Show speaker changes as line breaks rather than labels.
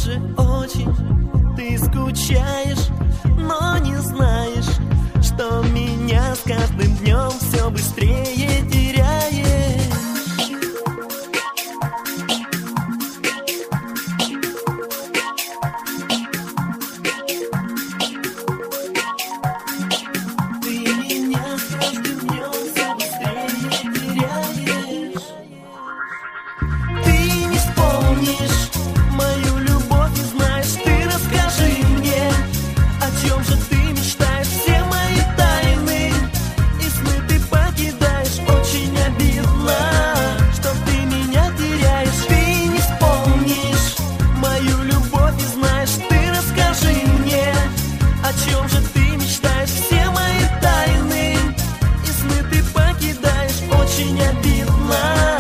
тоже очень. Ты скучаешь, но не знаешь, что меня с каждым днем все быстрее теряешь. Ты меня с каждым днем все быстрее теряешь. Ты не вспомнишь мою любовь, не знаешь. Ты расскажи мне, о чем же ты мечтаешь. Все мои тайны и сны ты покидаешь. Очень обидно, что ты меня теряешь. Ты не вспомнишь мою любовь, не знаешь. Ты расскажи мне, о чем же ты мечтаешь. Все мои тайны и сны ты покидаешь. Очень обидно.